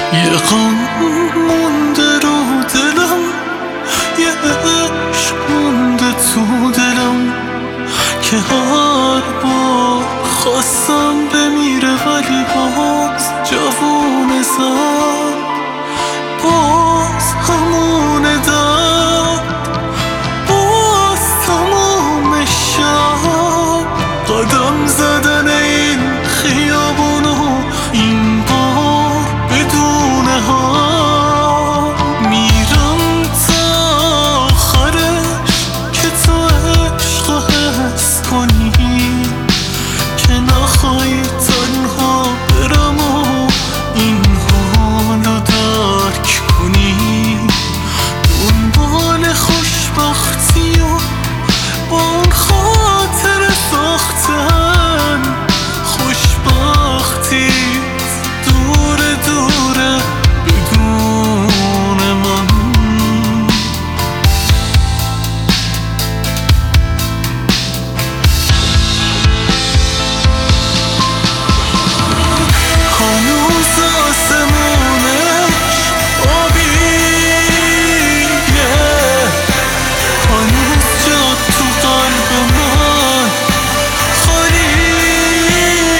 یه غم مونده رو دلم، یه عشق مونده تو دلم که هر بار خواستم بمیره ولی باز جوونه زد، باز همونه درد، باز تموم شب قدم زدن این خیابونو، این بار بدون هم میرم تا آخرش که تو عشق حس کنی، که نخوای تنها برم و این حالو درک کنی. دنبال خوشبختی و با اون خاطر ساختن خوشبختی دوره دوره بدون من. هنوز آسمونش آبیه، هنوز جا تو قلب من خالیه.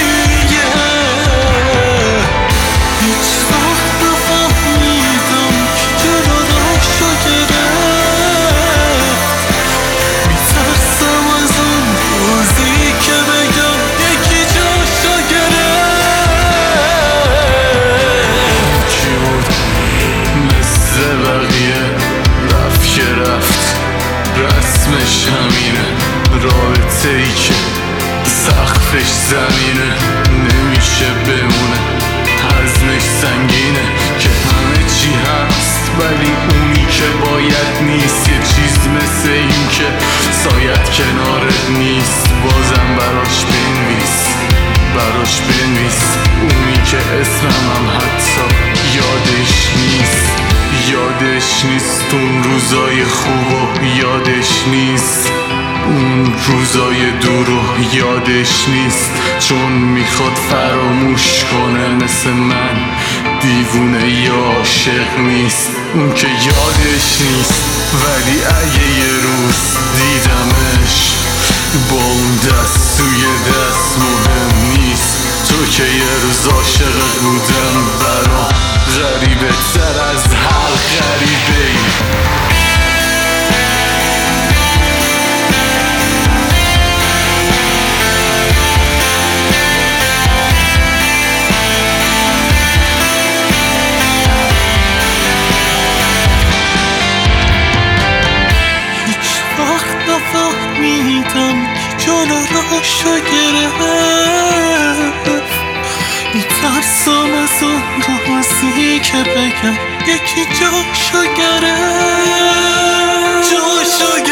هیچ وقت نفهمیدم که جلوشو گرفت، میترسم از اون روزی که بگم یکی جاشو گرفت. کی بود مثل بقیه رفت که رفت، رسمش همینه، رابطه ای که سقفش زمینه، نمیشه بمونه، حزمش سنگینه که همه چی هست ولی اونی که باید نیست. یه چیز مثل این که سایت کنارت نیست، بازم براش بنویس، براش بنویس. اونی که اسمم حتی یادش نیست، یادش نیست اون روزای خوبو، یادش نیست اون روزای دورو، یادش نیست چون میخواد فراموش کنه. مثل من دیوونه یا عاشق نیست، اون که یادش نیست ولی اگه یه روز دیدمش با اون دست توی دست مهم نیست. تو که یه روز عاشق بودم برام غریبه تر از هر غریبه ای. نفهمیدم که جلوشو گرفت، میترسم از اون روزی که بگم یکی جاشو گرفت، جاشو گرفت.